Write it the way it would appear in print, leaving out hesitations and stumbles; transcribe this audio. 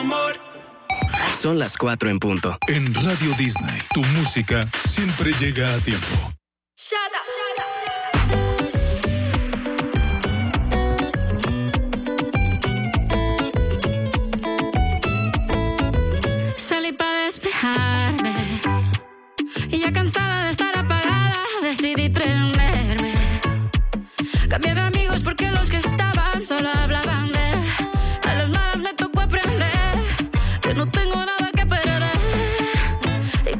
Son las 4 en punto. En Radio Disney, tu música siempre llega a tiempo. Salí para despejarme y ya cansada de estar apagada decidí prenderme. Cambié de amigos porque los que